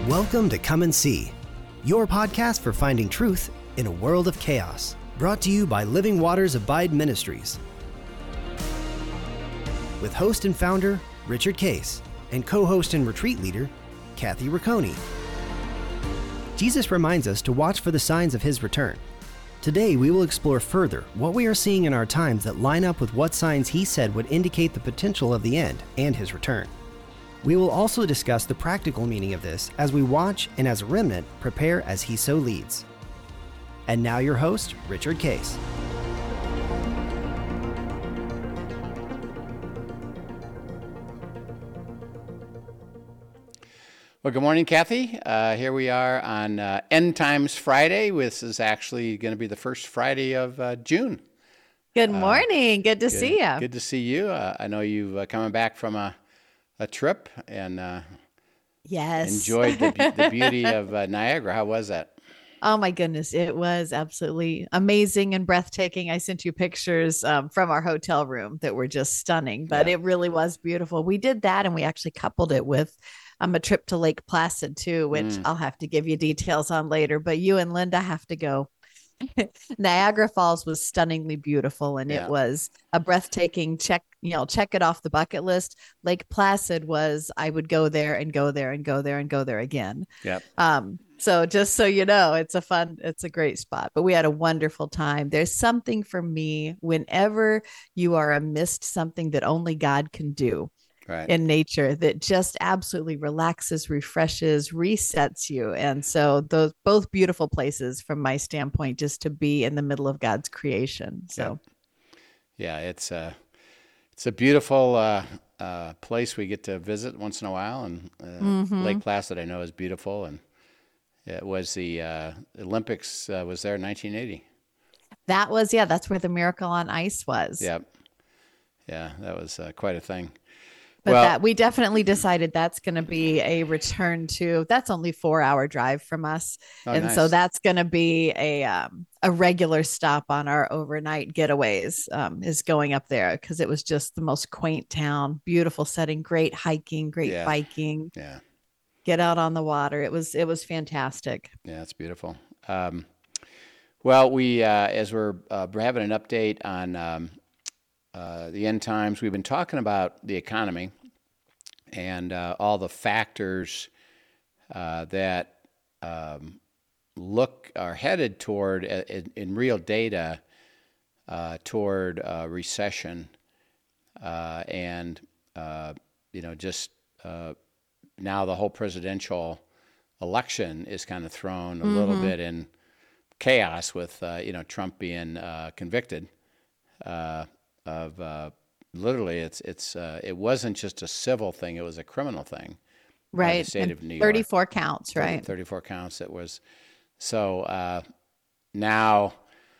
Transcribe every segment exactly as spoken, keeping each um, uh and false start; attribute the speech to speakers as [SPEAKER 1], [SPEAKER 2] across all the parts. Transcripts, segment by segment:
[SPEAKER 1] Welcome to Come and See, your podcast for finding truth in a world of chaos. Brought to you by Living Waters Abide Ministries. With host and founder, Richard Case, and co-host and retreat leader, Kathy Ricconi. Jesus reminds us to watch for the signs of his return. Today, we will explore further what we are seeing in our times that line up with what signs he said would indicate the potential of the end and his return. We will also discuss the practical meaning of this as we watch and as a remnant prepare as he so leads. And now your host, Richard Case.
[SPEAKER 2] Well, good morning, Kathy. Uh, here we are on uh, End Times Friday. This is actually going to be the first Friday of uh, June.
[SPEAKER 3] Good morning. Uh, good to
[SPEAKER 2] good,
[SPEAKER 3] see you.
[SPEAKER 2] Good to see you. Uh, I know you've uh, coming back from a, a trip and uh,
[SPEAKER 3] yes,
[SPEAKER 2] enjoyed the, the beauty of uh, Niagara. How was that?
[SPEAKER 3] Oh my goodness, it was absolutely amazing and breathtaking. I sent you pictures um, from our hotel room that were just stunning, but yeah. It really was beautiful. We did that, and we actually coupled it with um, a trip to Lake Placid too, which mm. I'll have to give you details on later. But you and Linda have to go. Niagara Falls was stunningly beautiful, and yeah. It was a breathtaking check, you know, check it off the bucket list. Lake Placid was, I would go there and go there and go there and go there again.
[SPEAKER 2] Yep.
[SPEAKER 3] Um, so just so you know, it's a fun, it's a great spot, but we had a wonderful time. There's something for me whenever you are amidst something that only God can do.
[SPEAKER 2] Right.
[SPEAKER 3] In nature that just absolutely relaxes, refreshes, resets you. And so those both beautiful places from my standpoint, just to be in the middle of God's creation. So
[SPEAKER 2] yeah, yeah it's a, it's a beautiful uh, uh, place we get to visit once in a while. And uh, mm-hmm. Lake Placid, I know, is beautiful. And it was the uh, Olympics uh, was there in nineteen eighty.
[SPEAKER 3] That was, yeah, that's where the Miracle on Ice was.
[SPEAKER 2] Yep. Yeah, that was uh, quite a thing.
[SPEAKER 3] But
[SPEAKER 2] well,
[SPEAKER 3] that we definitely decided that's going to be a return to, that's only four hour drive from us.
[SPEAKER 2] Oh,
[SPEAKER 3] and
[SPEAKER 2] nice.
[SPEAKER 3] So that's going to be a, um, a regular stop on our overnight getaways um, is going up there, because it was just the most quaint town, beautiful setting, great hiking, great
[SPEAKER 2] yeah.
[SPEAKER 3] biking.
[SPEAKER 2] Yeah.
[SPEAKER 3] Get out on the water. It was, it was fantastic.
[SPEAKER 2] Yeah, it's beautiful. Um, well, we, uh, as we're, uh, we're having an update on, um, Uh, the end times, we've been talking about the economy and uh, all the factors uh, that um, look are headed toward, uh, in, in real data, uh, toward uh, recession, uh, and uh, you know, just uh, now the whole presidential election is kind of thrown a mm-hmm. little bit in chaos with uh, you know, Trump being uh, convicted. Uh, Of uh, literally, it's it's uh, it wasn't just a civil thing; it was a criminal thing.
[SPEAKER 3] Right,
[SPEAKER 2] the state
[SPEAKER 3] and
[SPEAKER 2] of New York.
[SPEAKER 3] thirty-four counts, right?
[SPEAKER 2] thirty, thirty-four counts. It was so uh, now.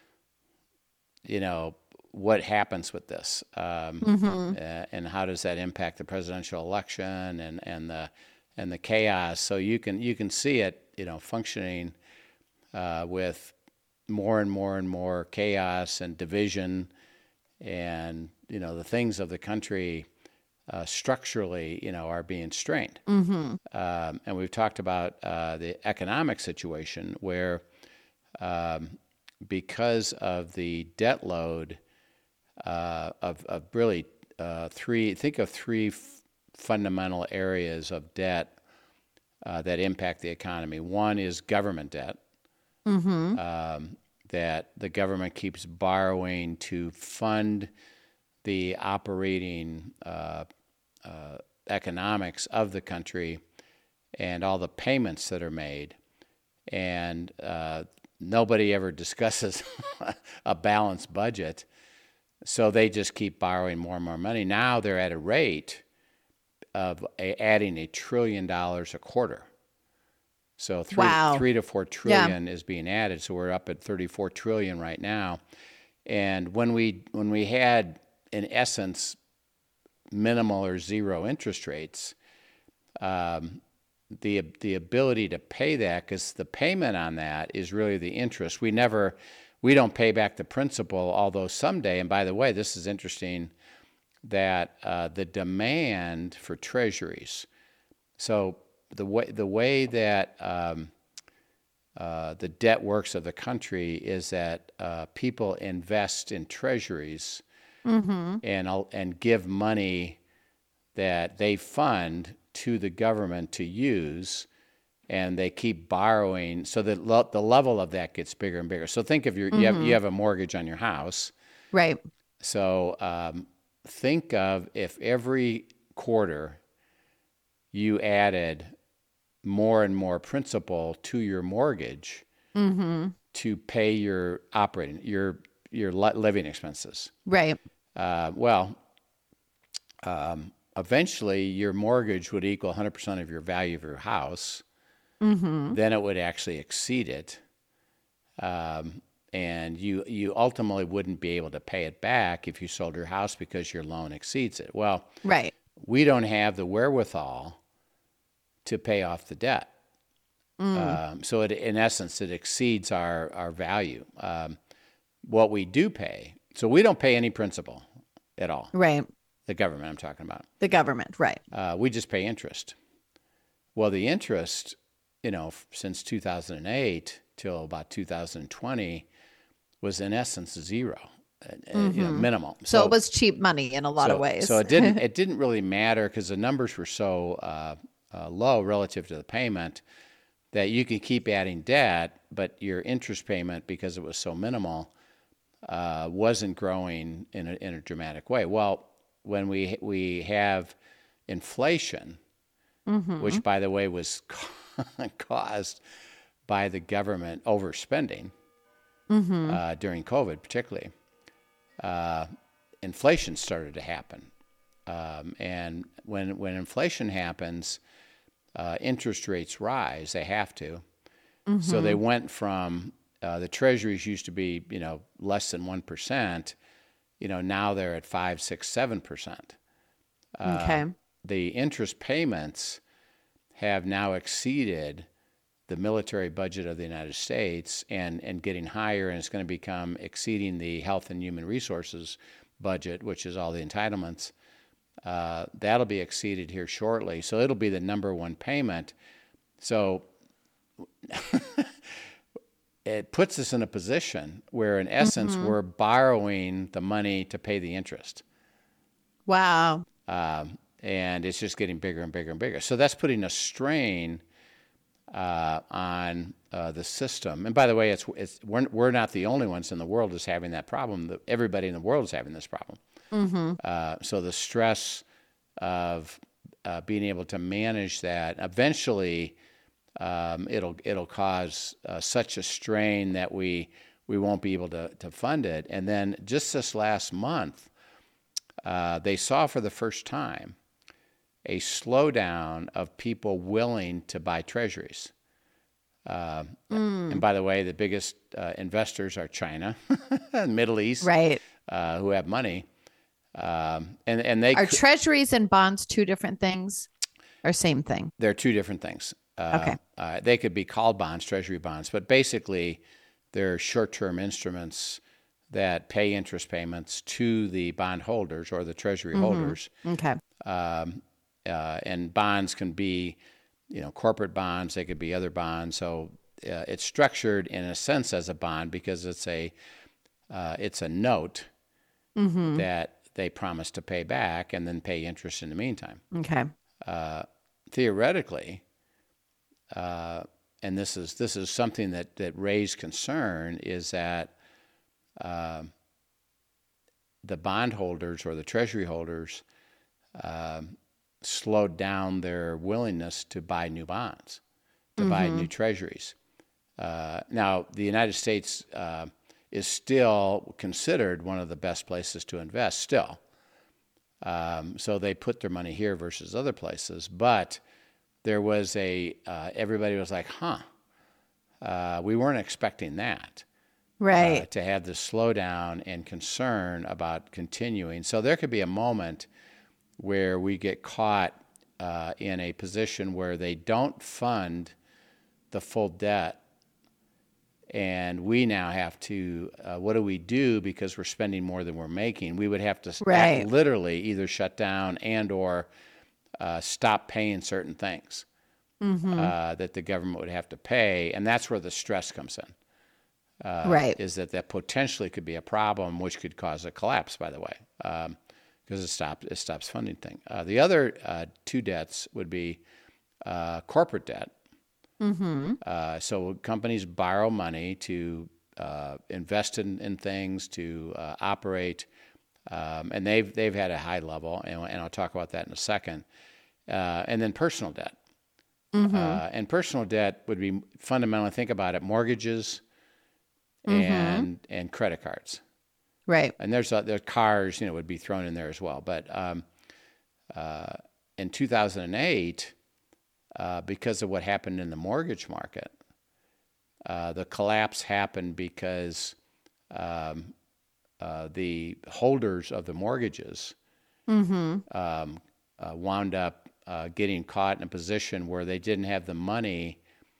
[SPEAKER 2] You know what happens with this, um, mm-hmm. uh, and how does that impact the presidential election and, and the and the chaos? So you can you can see it, you know, functioning uh, with more and more and more chaos and division. And, you know, the things of the country uh, structurally, you know, are being strained.
[SPEAKER 3] Mm-hmm.
[SPEAKER 2] Um, and we've talked about uh, the economic situation where um, because of the debt load uh, of, of really uh, three, think of three f- fundamental areas of debt uh, that impact the economy. One is government debt.
[SPEAKER 3] Mm-hmm.
[SPEAKER 2] Um, that the government keeps borrowing to fund the operating uh, uh, economics of the country and all the payments that are made. And uh, nobody ever discusses a balanced budget, so they just keep borrowing more and more money. Now they're at a rate of a, adding a trillion dollars a quarter. So three,
[SPEAKER 3] wow.
[SPEAKER 2] three to four trillion
[SPEAKER 3] yeah.
[SPEAKER 2] is being added. So we're up at thirty-four trillion right now. And when we when we had, in essence, minimal or zero interest rates, um, the the ability to pay that, because the payment on that is really the interest. We never, we don't pay back the principal, although someday, and by the way, this is interesting, that uh, the demand for treasuries. So the way the way that um, uh, the debt works of the country is that uh, people invest in treasuries
[SPEAKER 3] Mm-hmm.
[SPEAKER 2] and I'll- and give money that they fund to the government to use, and they keep borrowing, so that lo- the level of that gets bigger and bigger. So think of your you have you have a mortgage on your house.
[SPEAKER 3] Right.
[SPEAKER 2] So um, think of if every quarter you added more and more principal to your mortgage
[SPEAKER 3] Mm-hmm.
[SPEAKER 2] to pay your operating your your li- living expenses.
[SPEAKER 3] Right.
[SPEAKER 2] Uh, well, um, eventually your mortgage would equal one hundred percent of your value of your house.
[SPEAKER 3] Mm-hmm.
[SPEAKER 2] Then it would actually exceed it. Um, and you you ultimately wouldn't be able to pay it back if you sold your house because your loan exceeds it. Well,
[SPEAKER 3] Right.
[SPEAKER 2] we don't have the wherewithal to pay off the debt.
[SPEAKER 3] Mm.
[SPEAKER 2] Um, so it, in essence, it exceeds our, our value. Um, what we do pay, so we don't pay any principal at all.
[SPEAKER 3] Right.
[SPEAKER 2] The government I'm talking about.
[SPEAKER 3] The government. Right.
[SPEAKER 2] Uh, we just pay interest. Well, the interest, you know, f- since two thousand eight till about two thousand twenty was in essence zero, uh, uh, you know,
[SPEAKER 3] Mm-hmm.
[SPEAKER 2] minimal.
[SPEAKER 3] So, it was cheap money in a lot
[SPEAKER 2] so,
[SPEAKER 3] of ways.
[SPEAKER 2] So it didn't it didn't really matter because the numbers were so uh, uh, low relative to the payment that you can keep adding debt, but your interest payment, because it was so minimal, uh, wasn't growing in a, in a dramatic way. Well, when we we have inflation,
[SPEAKER 3] Mm-hmm.
[SPEAKER 2] which by the way was caused by the government overspending
[SPEAKER 3] Mm-hmm.
[SPEAKER 2] uh, during COVID, particularly, uh, inflation started to happen. Um, and when when inflation happens, uh, interest rates rise. They have to. So they
[SPEAKER 3] Mm-hmm.
[SPEAKER 2] went from uh, the treasuries used to be, you know, less than one percent. You know, now they're at five, six, seven percent.
[SPEAKER 3] Okay.
[SPEAKER 2] The interest payments have now exceeded the military budget of the United States and, and getting higher, and it's going to become exceeding the health and human resources budget, which is all the entitlements. Uh, that'll be exceeded here shortly. So it'll be the number one payment. So it puts us in a position where, in essence,
[SPEAKER 3] Mm-hmm.
[SPEAKER 2] we're borrowing the money to pay the interest.
[SPEAKER 3] Wow.
[SPEAKER 2] Um, and it's just getting bigger and bigger and bigger. So that's putting a strain uh, on uh, the system. And by the way, it's, it's we're, we're not the only ones in the world that's having that problem. The, everybody in the world is having this problem.
[SPEAKER 3] Mm-hmm.
[SPEAKER 2] Uh, so the stress of uh, being able to manage that, eventually um, it'll it'll cause uh, such a strain that we we won't be able to, to fund it. And then just this last month, uh, they saw for the first time a slowdown of people willing to buy treasuries. Uh,
[SPEAKER 3] Mm.
[SPEAKER 2] and by the way, the biggest uh, investors are China, Middle East,
[SPEAKER 3] Right.
[SPEAKER 2] uh, who have money. Um, and, and they
[SPEAKER 3] Are
[SPEAKER 2] could-
[SPEAKER 3] treasuries and bonds two different things or same thing?
[SPEAKER 2] they're two different things. Uh,
[SPEAKER 3] Okay.
[SPEAKER 2] uh, they could be called bonds, treasury bonds, but basically they're short-term instruments that pay interest payments to the bondholders or the treasury
[SPEAKER 3] Mhm.
[SPEAKER 2] holders.
[SPEAKER 3] Okay.
[SPEAKER 2] Um, uh, and bonds can be, you know, corporate bonds. They could be other bonds. So uh, it's structured in a sense as a bond because it's a uh, it's a note
[SPEAKER 3] Mm-hmm.
[SPEAKER 2] that they promise to pay back and then pay interest in the meantime.
[SPEAKER 3] Okay.
[SPEAKER 2] Uh, theoretically, uh, and this is this is something that that raised concern, is that uh, the bondholders or the treasury holders um, slowed down their willingness to buy new bonds, to buy
[SPEAKER 3] Mhm.
[SPEAKER 2] new treasuries. Uh, now, the United States uh, is still considered one of the best places to invest, still. Um, so they put their money here versus other places. But there was a, uh, everybody was like, huh, uh, we weren't expecting that. Uh,
[SPEAKER 3] Right.
[SPEAKER 2] to have this slowdown and concern about continuing. So there could be a moment where we get caught uh, in a position where they don't fund the full debt, and we now have to, uh, what do we do because we're spending more than we're making? We would have to s- act-
[SPEAKER 3] Right.
[SPEAKER 2] literally either shut down and or uh, stop paying certain things.
[SPEAKER 3] Mm-hmm.
[SPEAKER 2] uh, that the government would have to pay, and that's where the stress comes in. Uh,
[SPEAKER 3] Right.
[SPEAKER 2] Is that that potentially could be a problem, which could cause a collapse, by the way, um, because it stops it stops funding thing. Uh, the other uh, two debts would be uh, corporate debt.
[SPEAKER 3] Mm-hmm.
[SPEAKER 2] Uh, so companies borrow money to uh, invest in, in things, to uh, operate, um, and they've they've had a high level, and, and I'll talk about that in a second. Uh, and then personal debt.
[SPEAKER 3] Mm-hmm.
[SPEAKER 2] Uh, and personal debt would be fundamentally, think about it, mortgages
[SPEAKER 3] Mm-hmm.
[SPEAKER 2] and and credit cards.
[SPEAKER 3] Right.
[SPEAKER 2] And there's uh, there's cars, you know, would be thrown in there as well. But um, uh, in two thousand eight, uh, because of what happened in the mortgage market, uh, the collapse happened because um, uh, the holders of the mortgages
[SPEAKER 3] Mm-hmm.
[SPEAKER 2] um, uh, wound up uh, getting caught in a position where they didn't have the money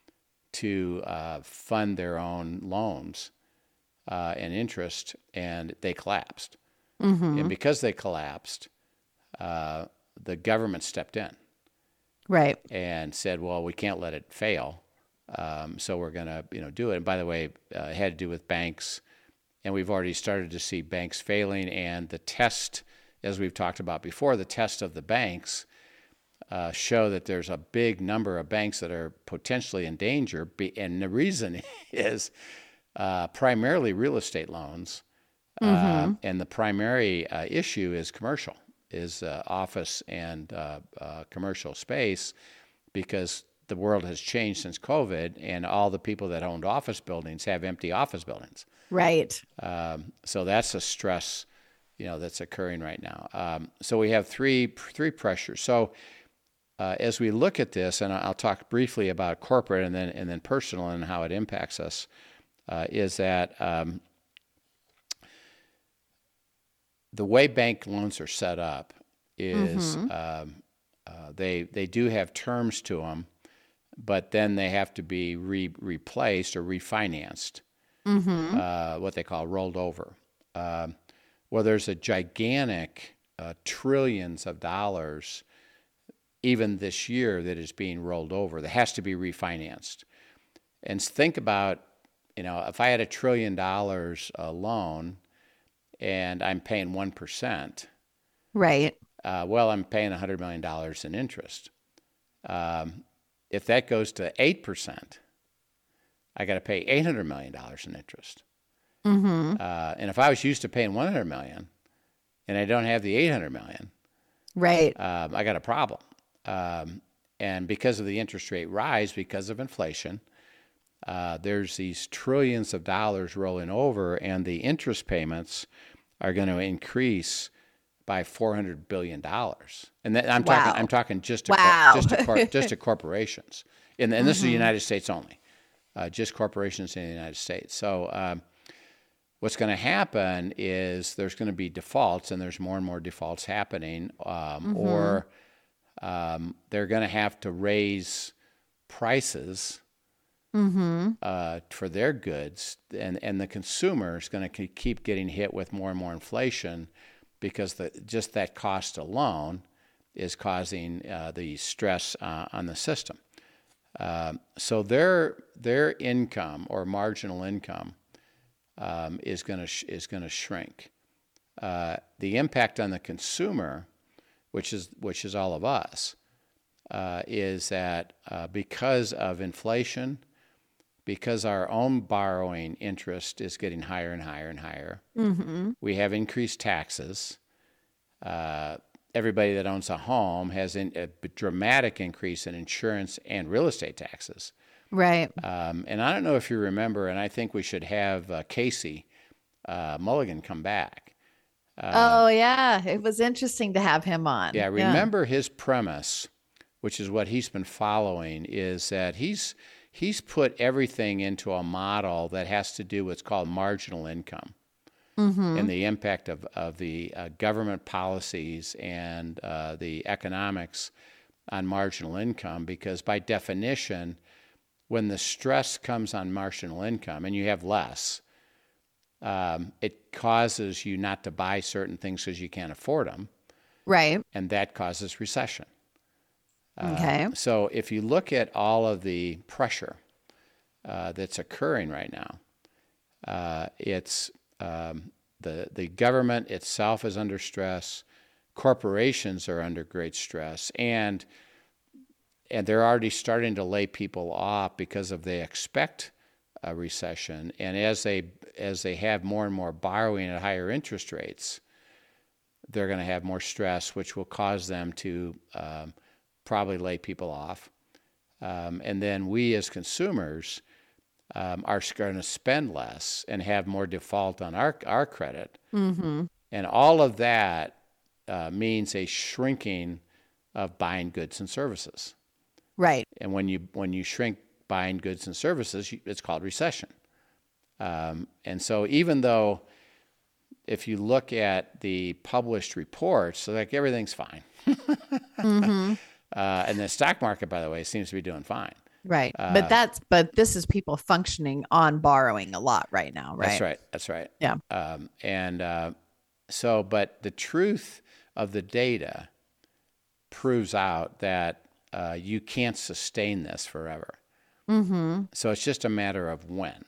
[SPEAKER 2] to uh, fund their own loans uh, and interest, and they collapsed.
[SPEAKER 3] Mm-hmm.
[SPEAKER 2] And because they collapsed, uh, the government stepped in
[SPEAKER 3] Right.
[SPEAKER 2] and said, "Well, we can't let it fail, um, so we're going to, you know, do it." And by the way, uh, it had to do with banks, and we've already started to see banks failing. And the test, as we've talked about before, the test of the banks uh, show that there's a big number of banks that are potentially in danger, and the reason is uh, primarily real estate loans,
[SPEAKER 3] Mm-hmm.
[SPEAKER 2] uh, and the primary uh, issue is commercial, is uh, office and uh, uh, commercial space, because the world has changed since COVID, and all the people that owned office buildings have empty office buildings.
[SPEAKER 3] Right.
[SPEAKER 2] Um, so that's a stress, you know, that's occurring right now. Um, so we have three three pressures. So uh, as we look at this, and I'll talk briefly about corporate and then and then personal and how it impacts us, uh, is that um, the way bank loans are set up is
[SPEAKER 3] Mm-hmm.
[SPEAKER 2] um, uh, they they do have terms to them, but then they have to be re- replaced or refinanced,
[SPEAKER 3] Mm-hmm.
[SPEAKER 2] uh, what they call rolled over. Um, well, there's a gigantic uh, trillions of dollars even this year that is being rolled over that has to be refinanced. And think about, you know, if I had a trillion dollars uh, loan and I'm paying one percent,
[SPEAKER 3] Right.
[SPEAKER 2] uh, well, I'm paying one hundred million dollars in interest. Um, if that goes to eight percent, I got to pay eight hundred million dollars in interest.
[SPEAKER 3] Mm-hmm.
[SPEAKER 2] Uh, and if I was used to paying one hundred million dollars and I don't have the eight hundred million
[SPEAKER 3] Right.
[SPEAKER 2] dollars, um, I got a problem. Um, and because of the interest rate rise, because of inflation, uh, there's these trillions of dollars rolling over, and the interest payments are going to increase by four hundred billion dollars. And that, I'm
[SPEAKER 3] Wow.
[SPEAKER 2] talking, I'm talking just to
[SPEAKER 3] Wow.
[SPEAKER 2] cor- just to cor- just to corporations, and, and this is the
[SPEAKER 3] Mm-hmm.
[SPEAKER 2] United States only, uh, just corporations in the United States. So um, what's going to happen is there's going to be defaults, and there's more and more defaults happening, um,
[SPEAKER 3] Mm-hmm.
[SPEAKER 2] or um, they're going to have to raise prices
[SPEAKER 3] Mm-hmm.
[SPEAKER 2] uh, for their goods, and, and the consumer is going to keep getting hit with more and more inflation, because the, just that cost alone is causing uh, the stress uh, on the system. Um, so their their income or marginal income um, is going to sh- is going to shrink. Uh, the impact on the consumer, which is which is all of us, uh, is that uh, because of inflation, because our own borrowing interest is getting higher and higher and higher,
[SPEAKER 3] Mm-hmm.
[SPEAKER 2] we have increased taxes. Uh, everybody that owns a home has in, a dramatic increase in insurance and real estate taxes.
[SPEAKER 3] Right.
[SPEAKER 2] Um, and I don't know if you remember, and I think we should have uh, Casey uh, Mulligan come back.
[SPEAKER 3] Oh yeah, it was interesting to have him on.
[SPEAKER 2] Yeah, remember his premise, which is what he's been following, is that he's he's put everything into a model that has to do with what's called marginal income.
[SPEAKER 3] Mm-hmm.
[SPEAKER 2] And the impact of, of the uh, government policies and uh, the economics on marginal income, because by definition, when the stress comes on marginal income and you have less, um, it causes you not to buy certain things because you can't afford them,
[SPEAKER 3] Right.
[SPEAKER 2] and that causes recession.
[SPEAKER 3] Okay.
[SPEAKER 2] So if you look at all of the pressure uh, that's occurring right now, uh, it's um, the the government itself is under stress, corporations are under great stress, and and they're already starting to lay people off because of they expect a recession, and as they as they have more and more borrowing at higher interest rates, they're going to have more stress, which will cause them to um, probably lay people off. Um, and then we as consumers um, are going to spend less and have more default on our, our credit.
[SPEAKER 3] Mm-hmm.
[SPEAKER 2] And all of that uh, means a shrinking of buying goods and services.
[SPEAKER 3] Right.
[SPEAKER 2] And when you when you shrink buying goods and services, it's called recession. Um, and so even though if you look at the published reports, like everything's fine.
[SPEAKER 3] Mm-hmm.
[SPEAKER 2] Uh, and the stock market, by the way, seems to be doing fine.
[SPEAKER 3] Right.
[SPEAKER 2] Uh,
[SPEAKER 3] but that's, but this is people functioning on borrowing a lot right now, right?
[SPEAKER 2] That's right. That's right.
[SPEAKER 3] Yeah.
[SPEAKER 2] Um, and uh, so, but the truth of the data proves out that uh, you can't sustain this forever.
[SPEAKER 3] Mm-hmm.
[SPEAKER 2] So it's just a matter of when.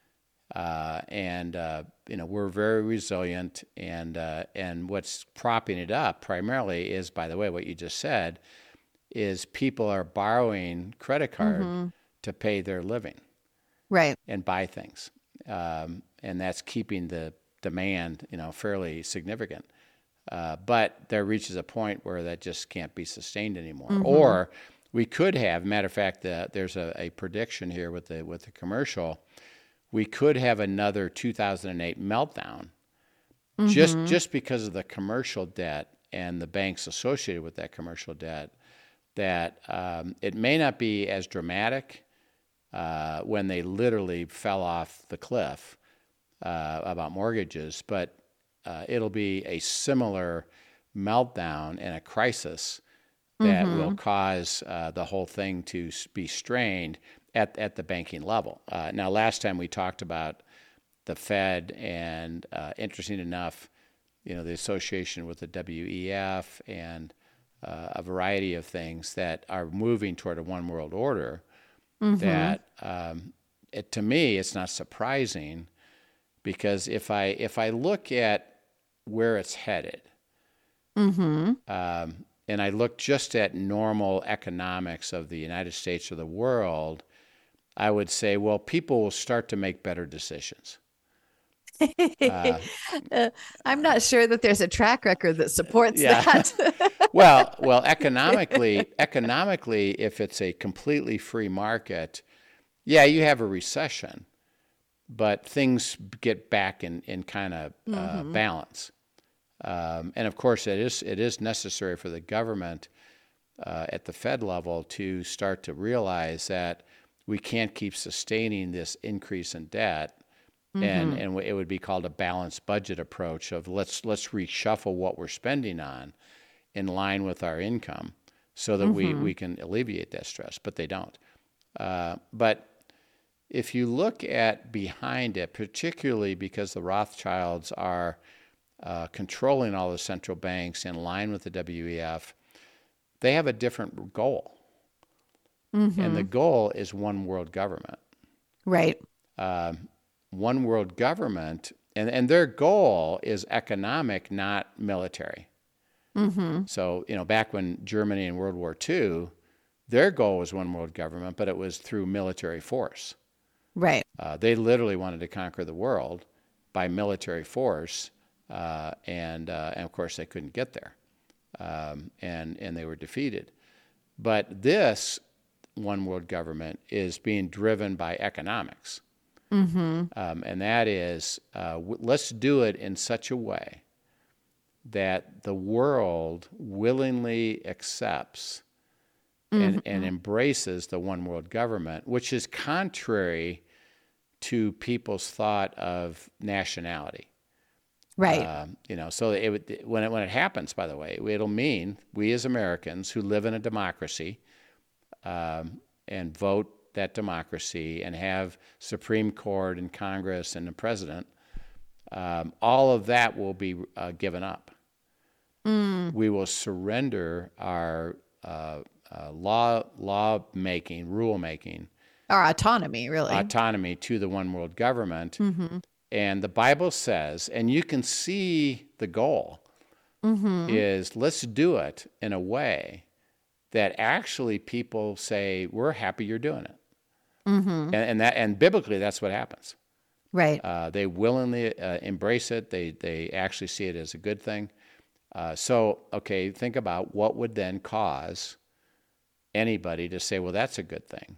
[SPEAKER 2] Uh, and, uh, you know, we're very resilient, and uh, and what's propping it up primarily is, by the way, what you just said, is people are borrowing credit card
[SPEAKER 3] Mm-hmm.
[SPEAKER 2] to pay their living
[SPEAKER 3] Right.
[SPEAKER 2] and buy things. Um, and that's keeping the demand, you know, fairly significant. Uh, but there reaches a point where that just can't be sustained anymore.
[SPEAKER 3] Mm-hmm.
[SPEAKER 2] Or we could have, matter of fact, uh, there's a, a prediction here with the with the commercial. We could have another two thousand eight meltdown,
[SPEAKER 3] Mm-hmm.
[SPEAKER 2] just just because of the commercial debt and the banks associated with that commercial debt. That um, it may not be as dramatic uh, when they literally fell off the cliff uh, about mortgages, but uh, it'll be a similar meltdown and a crisis that
[SPEAKER 3] Mm-hmm.
[SPEAKER 2] will cause uh, the whole thing to be strained at, at the banking level. Uh, now, last time we talked about the Fed, and uh, interesting enough, you know, the association with the W E F and uh, a variety of things that are moving toward a one world order.
[SPEAKER 3] Mm-hmm.
[SPEAKER 2] That um, it, to me, it's not surprising, because if I if I look at where it's headed,
[SPEAKER 3] Mm-hmm.
[SPEAKER 2] um, and I look just at normal economics of the United States or the world, I would say, well, people will start to make better decisions. Uh,
[SPEAKER 3] Uh, I'm not sure that there's a track record that supports
[SPEAKER 2] yeah.
[SPEAKER 3] that.
[SPEAKER 2] well, well, economically, economically, if it's a completely free market, yeah, you have a recession, but things get back in, in kind of uh,
[SPEAKER 3] Mm-hmm.
[SPEAKER 2] balance. Um, and of course, it is it is necessary for the government uh, at the Fed level to start to realize that we can't keep sustaining this increase in debt, and
[SPEAKER 3] Mm-hmm.
[SPEAKER 2] and it would be called a balanced budget approach of let's let's reshuffle what we're spending on in line with our income, so that we
[SPEAKER 3] Mm-hmm.
[SPEAKER 2] we can alleviate that stress. But they don't. Uh, but if you look at behind it, particularly because the Rothschilds are uh, controlling all the central banks in line with the W E F, they have a different goal.
[SPEAKER 3] Mm-hmm.
[SPEAKER 2] And the goal is one world government.
[SPEAKER 3] Right.
[SPEAKER 2] Um, one world government, and, and their goal is economic, not military.
[SPEAKER 3] Mm-hmm.
[SPEAKER 2] So, you know, back when Germany in World War Two, their goal was one world government, but it was through military force.
[SPEAKER 3] Right.
[SPEAKER 2] Uh, they literally wanted to conquer the world by military force, uh, and, uh, and of course they couldn't get there, um, and, and they were defeated. But this one world government is being driven by economics.
[SPEAKER 3] Mm-hmm.
[SPEAKER 2] Um, and that is, uh, w- let's do it in such a way that the world willingly accepts and,
[SPEAKER 3] Mm-hmm.
[SPEAKER 2] and embraces the one world government, which is contrary to people's thought of nationality.
[SPEAKER 3] Right.
[SPEAKER 2] Um, you know, so it would, when it when it happens, by the way, it'll mean we as Americans who live in a democracy um, and vote that democracy and have Supreme Court and Congress and the president, um, all of that will be uh, given up.
[SPEAKER 3] Mm.
[SPEAKER 2] We will surrender our uh, uh, law law making, rule making,
[SPEAKER 3] Our autonomy, really.
[SPEAKER 2] autonomy to the one world government.
[SPEAKER 3] Mm-hmm.
[SPEAKER 2] And the Bible says, and you can see the goal
[SPEAKER 3] Mm-hmm.
[SPEAKER 2] is let's do it in a way that actually people say, we're happy you're doing it.
[SPEAKER 3] Mm-hmm.
[SPEAKER 2] And, and that, and biblically, that's what happens.
[SPEAKER 3] Right.
[SPEAKER 2] Uh, they willingly uh, embrace it. They, they actually see it as a good thing. Uh, so, okay, think about what would then cause anybody to say, well, that's a good thing.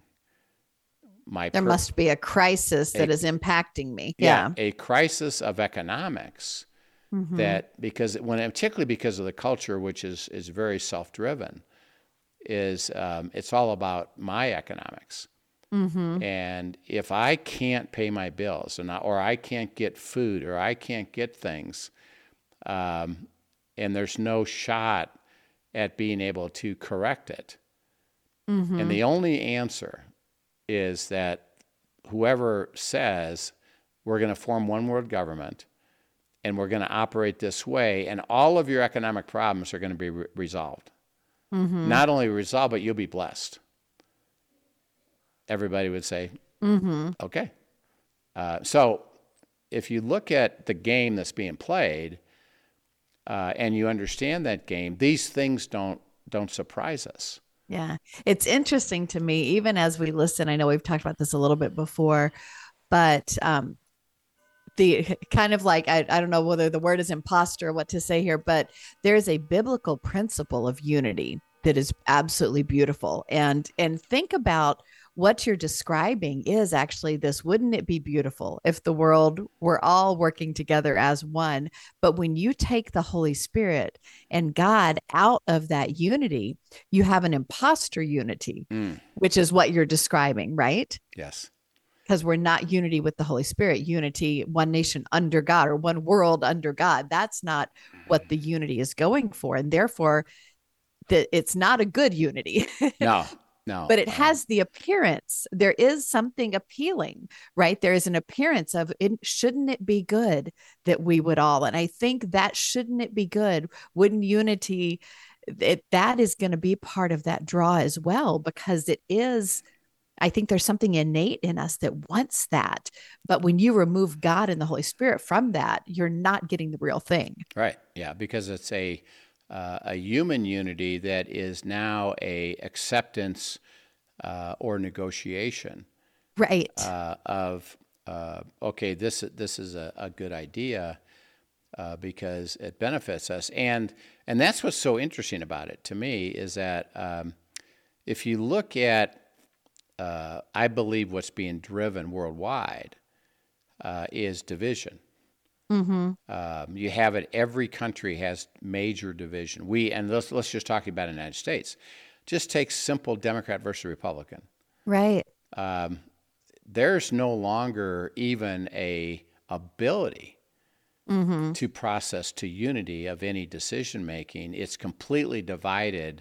[SPEAKER 2] My
[SPEAKER 3] There
[SPEAKER 2] per-
[SPEAKER 3] must be a crisis that
[SPEAKER 2] A-
[SPEAKER 3] is impacting me.
[SPEAKER 2] yeah,
[SPEAKER 3] Yeah.
[SPEAKER 2] a crisis of economics
[SPEAKER 3] Mhm.
[SPEAKER 2] that because when particularly because of the culture, which is is very self-driven, is um, it's all about my economics.
[SPEAKER 3] Mhm.
[SPEAKER 2] And if I can't pay my bills, and I, or I can't get food, or I can't get things, um, and there's no shot at being able to correct it,
[SPEAKER 3] Mhm.
[SPEAKER 2] and the only answer is that whoever says we're going to form one world government and we're going to operate this way, and all of your economic problems are going to be re- resolved.
[SPEAKER 3] Mhm.
[SPEAKER 2] Not only resolved, but you'll be blessed. Everybody would say,
[SPEAKER 3] Mhm.
[SPEAKER 2] okay. Uh, so if you look at the game that's being played uh, and you understand that game, these things don't don't surprise us.
[SPEAKER 3] Yeah. It's interesting to me, even as we listen. I know we've talked about this a little bit before, but um, the kind of like, I, I don't know whether the word is imposter or what to say here, but there's a biblical principle of unity that is absolutely beautiful. And and think about what you're describing is actually this. Wouldn't it be beautiful if the world were all working together as one? But when you take the Holy Spirit and God out of that unity, you have an imposter unity,
[SPEAKER 2] Mm,
[SPEAKER 3] which is what you're describing, right?
[SPEAKER 2] yes.
[SPEAKER 3] Because we're not unity with the Holy Spirit, unity, one nation under God or one world under God. That's not what the unity is going for. And therefore, the, it's not a good unity.
[SPEAKER 2] No, no.
[SPEAKER 3] But it
[SPEAKER 2] uh,
[SPEAKER 3] has the appearance. There is something appealing, right? There is an appearance of it. Shouldn't it be good that we would all? And I think that shouldn't it be good? Wouldn't unity, it, that is going to be part of that draw as well, because it is. I think there's something innate in us that wants that. But when you remove God and the Holy Spirit from that, you're not getting the real thing.
[SPEAKER 2] Right. Yeah, because it's a uh, a human unity that is now a acceptance uh, or negotiation
[SPEAKER 3] Right.
[SPEAKER 2] uh, of uh, okay, this this is a, a good idea uh, because it benefits us, and and that's what's so interesting about it to me is that um, if you look at uh, I believe what's being driven worldwide uh, is division.
[SPEAKER 3] Mm-hmm.
[SPEAKER 2] Um, you have it. Every country has major division. We and let's let's just talk about the United States. Just take simple Democrat versus Republican.
[SPEAKER 3] Right.
[SPEAKER 2] Um, there's no longer even a ability
[SPEAKER 3] Mm-hmm.
[SPEAKER 2] to process to unity of any decision making. It's completely divided,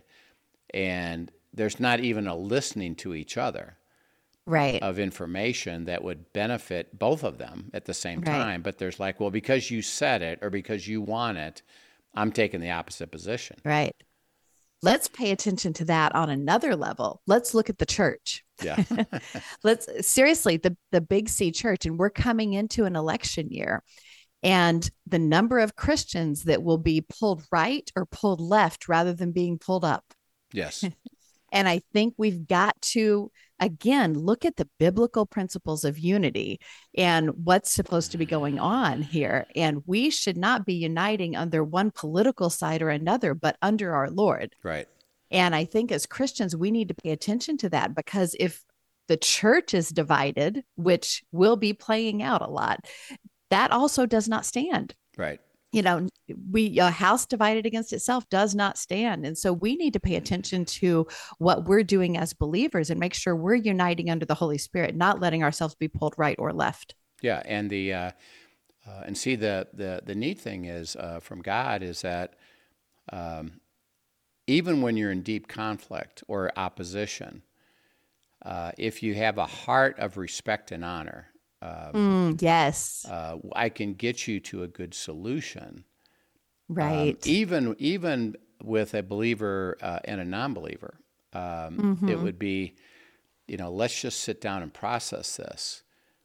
[SPEAKER 2] and there's not even a listening to each other
[SPEAKER 3] Right.
[SPEAKER 2] of information that would benefit both of them at the same
[SPEAKER 3] Right.
[SPEAKER 2] time. But there's like, well, because you said it or because you want it, I'm taking the opposite position.
[SPEAKER 3] Right. Let's pay attention to that on another level. Let's look at the church.
[SPEAKER 2] Yeah.
[SPEAKER 3] Let's seriously, the, the Big C church, and we're coming into an election year. And the number of Christians that will be pulled right or pulled left rather than being pulled up.
[SPEAKER 2] Yes.
[SPEAKER 3] And I think we've got to, again, look at the biblical principles of unity and what's supposed to be going on here. And we should not be uniting under one political side or another, but under our Lord.
[SPEAKER 2] Right.
[SPEAKER 3] And I think as Christians, we need to pay attention to that, because if the church is divided, which will be playing out a lot, that also does not stand.
[SPEAKER 2] Right.
[SPEAKER 3] You know, we a house divided against itself does not stand. And so we need to pay attention to what we're doing as believers and make sure we're uniting under the Holy Spirit, not letting ourselves be pulled right or left.
[SPEAKER 2] Yeah. And the uh, uh, and see the the the neat thing is uh, from God is that um, even when you're in deep conflict or opposition, uh, if you have a heart of respect and honor. Um,
[SPEAKER 3] Mm, yes.
[SPEAKER 2] uh, I can get you to a good solution.
[SPEAKER 3] Right.
[SPEAKER 2] Um, even even with a believer uh, and a non-believer, Um,
[SPEAKER 3] Mm-hmm.
[SPEAKER 2] It would be, you know, let's just sit down and process this,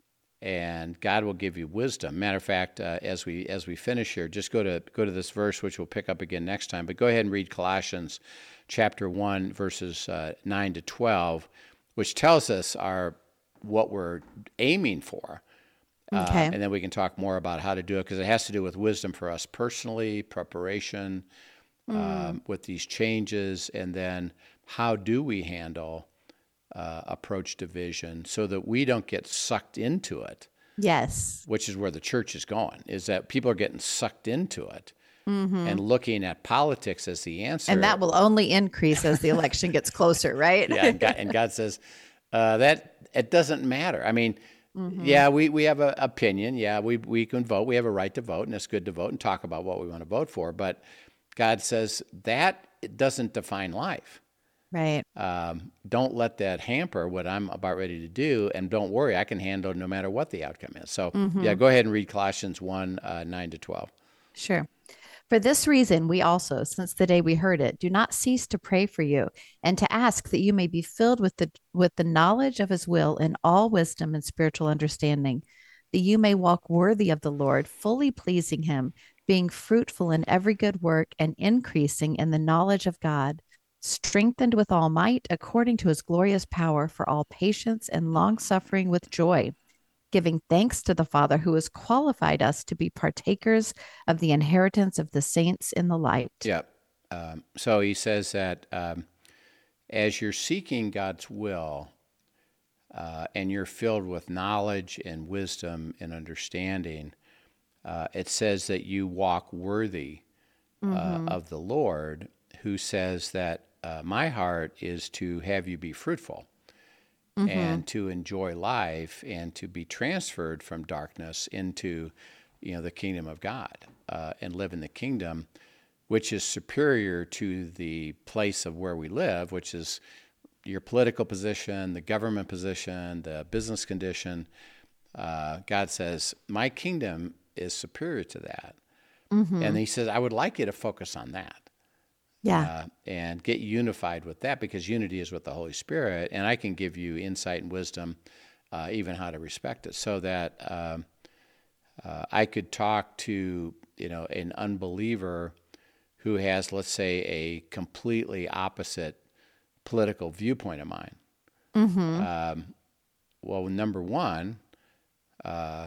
[SPEAKER 2] and God will give you wisdom. Matter of fact, uh, as we as we finish here, just go to go to this verse, which we'll pick up again next time. But go ahead and read Colossians chapter one, verses uh, nine to twelve, which tells us our what we're aiming for.
[SPEAKER 3] Okay.
[SPEAKER 2] Uh, and then we can talk more about how to do it, because it has to do with wisdom for us personally, preparation
[SPEAKER 3] Mm.
[SPEAKER 2] um, with these changes, and then how do we handle uh, approach division so that we don't get sucked into it,
[SPEAKER 3] Yes.
[SPEAKER 2] which is where the church is going, is that people are getting sucked into it
[SPEAKER 3] Mm-hmm.
[SPEAKER 2] and looking at politics as the answer.
[SPEAKER 3] And that will only increase as the election gets closer, right?
[SPEAKER 2] Yeah, and God, and God says uh, that it doesn't matter. I mean,
[SPEAKER 3] Mm-hmm.
[SPEAKER 2] yeah, we, we have an opinion. Yeah, we we can vote. We have a right to vote, and it's good to vote and talk about what we want to vote for. But God says that it doesn't define life.
[SPEAKER 3] Right.
[SPEAKER 2] Um, don't let that hamper what I'm about ready to do, and don't worry, I can handle no matter what the outcome is. So,
[SPEAKER 3] Mm-hmm.
[SPEAKER 2] yeah, go ahead and read Colossians one, uh, nine to twelve.
[SPEAKER 3] Sure. For this reason, we also, since the day we heard it, do not cease to pray for you and to ask that you may be filled with the with the knowledge of his will in all wisdom and spiritual understanding, that you may walk worthy of the Lord, fully pleasing him, being fruitful in every good work and increasing in the knowledge of God, strengthened with all might according to his glorious power for all patience and long suffering with joy, giving thanks to the Father who has qualified us to be partakers of the inheritance of the saints in the light.
[SPEAKER 2] Yeah. Um, so he says that um, as you're seeking God's will, uh, and you're filled with knowledge and wisdom and understanding, uh, it says that you walk worthy uh,
[SPEAKER 3] Mm-hmm.
[SPEAKER 2] of the Lord, who says that uh, my heart is to have you be fruitful
[SPEAKER 3] Mm-hmm.
[SPEAKER 2] and to enjoy life and to be transferred from darkness into, you know, the kingdom of God, uh, and live in the kingdom, which is superior to the place of where we live, which is your political position, the government position, the business condition. Uh, God says, my kingdom is superior to that.
[SPEAKER 3] Mm-hmm.
[SPEAKER 2] And he says, I would like you to focus on that.
[SPEAKER 3] Yeah.
[SPEAKER 2] Uh, and get unified with that, because unity is with the Holy Spirit, and I can give you insight and wisdom, uh, even how to respect it, so that um, uh, I could talk to, you know, an unbeliever who has, let's say, a completely opposite political viewpoint of mine.
[SPEAKER 3] Mm-hmm.
[SPEAKER 2] Um, well, number one, uh,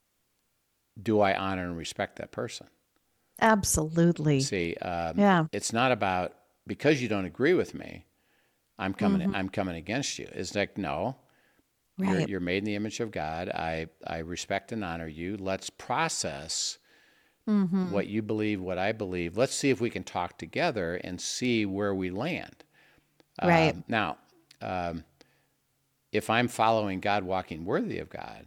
[SPEAKER 2] do I honor and respect that person?
[SPEAKER 3] Absolutely.
[SPEAKER 2] See, um,
[SPEAKER 3] Yeah.
[SPEAKER 2] it's not about, because you don't agree with me, I'm coming.
[SPEAKER 3] Mm-hmm.
[SPEAKER 2] I'm coming against you. It's like, no, you're,
[SPEAKER 3] Right.
[SPEAKER 2] you're made in the image of God. I I respect and honor you. Let's process
[SPEAKER 3] Mm-hmm.
[SPEAKER 2] what you believe, what I believe. Let's see if we can talk together and see where we land.
[SPEAKER 3] Right.
[SPEAKER 2] Um, now, um, if I'm following God, walking worthy of God,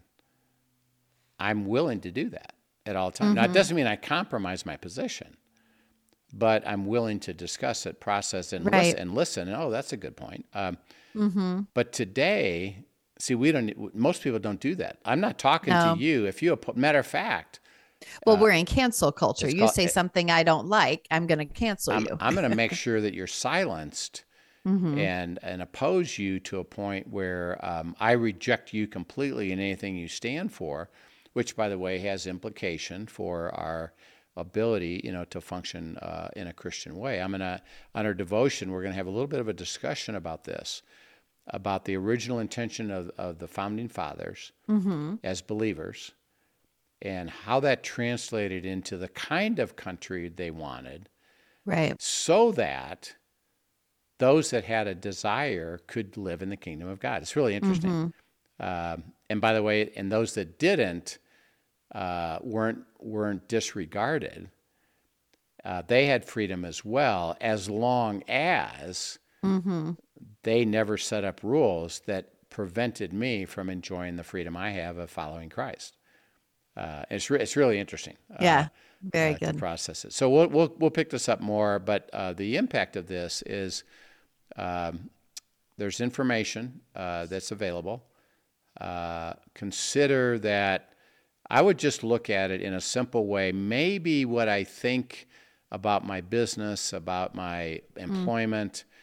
[SPEAKER 2] I'm willing to do that at all times. Now, it
[SPEAKER 3] Mm-hmm.
[SPEAKER 2] doesn't mean I compromise my position, but I'm willing to discuss it, process it, and
[SPEAKER 3] Right.
[SPEAKER 2] listen. And listen. And, oh, that's a good point. Um,
[SPEAKER 3] Mm-hmm.
[SPEAKER 2] but today, see, we don't. Most people don't do that. I'm not talking
[SPEAKER 3] No.
[SPEAKER 2] to you. If you, matter of fact,
[SPEAKER 3] Well, we're in cancel culture.
[SPEAKER 2] it's
[SPEAKER 3] You
[SPEAKER 2] called-
[SPEAKER 3] say something I don't like, I'm going to cancel
[SPEAKER 2] I'm,
[SPEAKER 3] you.
[SPEAKER 2] I'm going to make sure that you're silenced
[SPEAKER 3] Mm-hmm.
[SPEAKER 2] and and oppose you to a point where um, I reject you completely in anything you stand for, which, by the way, has implication for our ability, you know, to function uh, in a Christian way. I'm gonna, on our devotion, we're gonna have a little bit of a discussion about this, about the original intention of, of the founding fathers
[SPEAKER 3] Mm-hmm.
[SPEAKER 2] as believers, and how that translated into the kind of country they wanted,
[SPEAKER 3] Right.
[SPEAKER 2] so that those that had a desire could live in the kingdom of God. It's really interesting.
[SPEAKER 3] Mm-hmm.
[SPEAKER 2] Um, and by the way, and those that didn't uh, weren't weren't disregarded. Uh, they had freedom as well, as long as
[SPEAKER 3] Mm-hmm.
[SPEAKER 2] they never set up rules that prevented me from enjoying the freedom I have of following Christ. Uh, it's re- it's really interesting. Uh,
[SPEAKER 3] Yeah. Very
[SPEAKER 2] uh, to
[SPEAKER 3] good.
[SPEAKER 2] process it. So we'll we'll we'll pick this up more, but uh, the impact of this is um, there's information uh, that's available. Uh, consider that. I would just look at it in a simple way. Maybe what I think about my business, about my employment,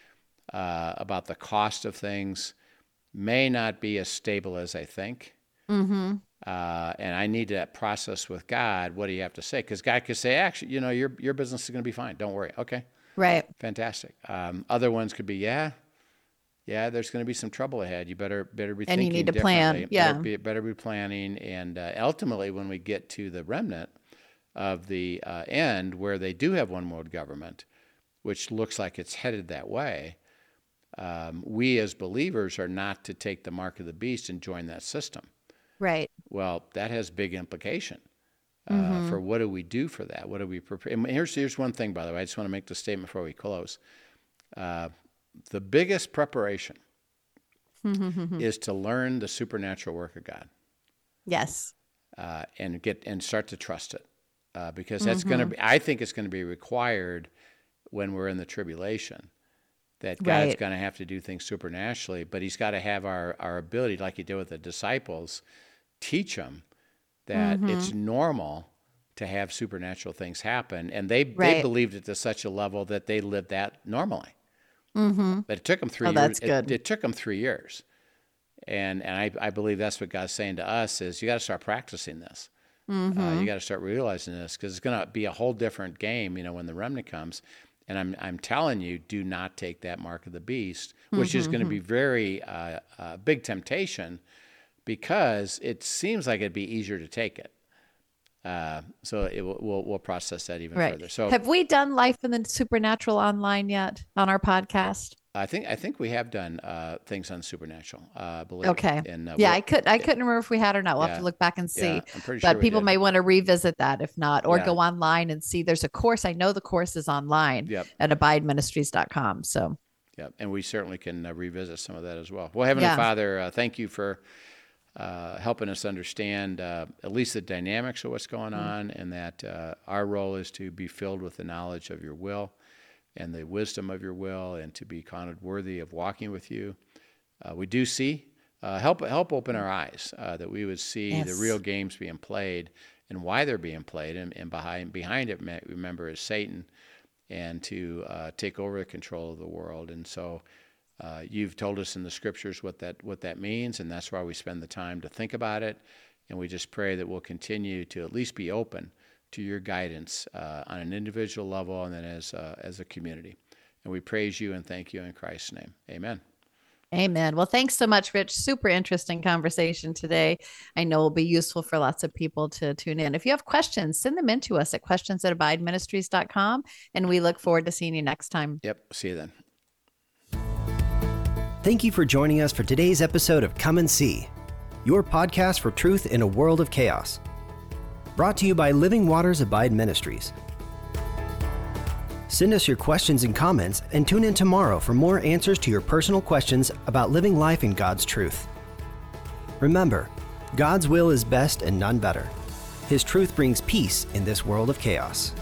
[SPEAKER 2] uh, about the cost of things may not be as stable as I think.
[SPEAKER 3] Mm-hmm.
[SPEAKER 2] Uh, and I need to process with God, what do you have to say? Because God could say, actually, you know, your your business is going to be fine. Don't worry. Okay.
[SPEAKER 3] Right.
[SPEAKER 2] Fantastic. Um, other ones could be, yeah, yeah, there's going to be some trouble ahead. You better better be
[SPEAKER 3] And
[SPEAKER 2] thinking
[SPEAKER 3] you need to plan.
[SPEAKER 2] differently.
[SPEAKER 3] Yeah.
[SPEAKER 2] Better be, better be planning. And uh, ultimately, when we get to the remnant of the uh, end, where they do have one world government, which looks like it's headed that way, um, we as believers are not to take the mark of the beast and join that system.
[SPEAKER 3] Right.
[SPEAKER 2] Well, that has big implication uh,
[SPEAKER 3] Mm-hmm.
[SPEAKER 2] for what do we do for that? What do we prepare? And here's here's one thing, by the way. I just want to make the statement before we close. Uh, the biggest preparation is to learn the supernatural work of God.
[SPEAKER 3] Yes.
[SPEAKER 2] Uh, and get and start to trust it, uh, because that's going to be. I think it's going to be required when we're in the tribulation. That God's
[SPEAKER 3] Right.
[SPEAKER 2] going to have to do things supernaturally, but He's got to have our our ability, like He did with the disciples, teach them that it's normal to have supernatural things happen, and they they
[SPEAKER 3] Right.
[SPEAKER 2] believed it to such a level that they lived that normally.
[SPEAKER 3] Mm-hmm.
[SPEAKER 2] But it took them three
[SPEAKER 3] Oh,
[SPEAKER 2] years.
[SPEAKER 3] that's
[SPEAKER 2] It-
[SPEAKER 3] good.
[SPEAKER 2] It, took them three years. And and I, I believe that's what God's saying to us is you got to start practicing this.
[SPEAKER 3] Mm-hmm.
[SPEAKER 2] Uh, you got to start realizing this because it's going to be a whole different game, you know, when the remnant comes. And I'm I'm telling you, do not take that mark of the beast, which is going to be very uh, uh, big temptation because it seems like it'd be easier to take it. Uh, so it will, we'll we'll process that even
[SPEAKER 3] Right.
[SPEAKER 2] further. So
[SPEAKER 3] Have we done Life in the Supernatural online yet on our podcast?
[SPEAKER 2] I think I think we have done uh, things on supernatural. Uh, I believe.
[SPEAKER 3] Okay.
[SPEAKER 2] And, uh,
[SPEAKER 3] Yeah,
[SPEAKER 2] we'll-
[SPEAKER 3] I could I couldn't remember if we had or not. We'll have
[SPEAKER 2] Yeah.
[SPEAKER 3] to look back and see.
[SPEAKER 2] Yeah, I'm pretty
[SPEAKER 3] But
[SPEAKER 2] sure we
[SPEAKER 3] people
[SPEAKER 2] did.
[SPEAKER 3] may want to revisit that if not, or
[SPEAKER 2] Yeah.
[SPEAKER 3] go online and see. There's a course. I know the course is online
[SPEAKER 2] Yep.
[SPEAKER 3] at abide ministries dot com. So
[SPEAKER 2] Yeah, and we certainly can uh, revisit some of that as well. Well, Heavenly
[SPEAKER 3] Yeah.
[SPEAKER 2] Father, uh, thank you for uh, helping us understand uh, at least the dynamics of what's going
[SPEAKER 3] Mm-hmm.
[SPEAKER 2] on, and that uh, our role is to be filled with the knowledge of your will and the wisdom of your will, and to be counted worthy of walking with you. Uh, we do see. Uh, help help open our eyes uh, that we would see
[SPEAKER 3] Yes.
[SPEAKER 2] the real games being played and why they're being played, and, and behind behind it, remember, is Satan, and to uh, take over the control of the world. And so uh, you've told us in the scriptures what that what that means, and that's why we spend the time to think about it. And we just pray that we'll continue to at least be open to your guidance uh, on an individual level, and then as uh, as a community. And we praise you and thank you in Christ's name. Amen.
[SPEAKER 3] Amen. Well, thanks so much, Rich. Super interesting conversation today. I know will be useful for lots of people to tune in. If you have questions, send them in to us at questions at abide ministries dot com. And we look forward to seeing you next time.
[SPEAKER 2] Yep. See you then.
[SPEAKER 1] Thank you for joining us for today's episode of Come and See, your podcast for truth in a world of chaos. Brought to you by Living Waters Abide Ministries. Send us your questions and comments, and tune in tomorrow for more answers to your personal questions about living life in God's truth. Remember, God's will is best and none better. His truth brings peace in this world of chaos.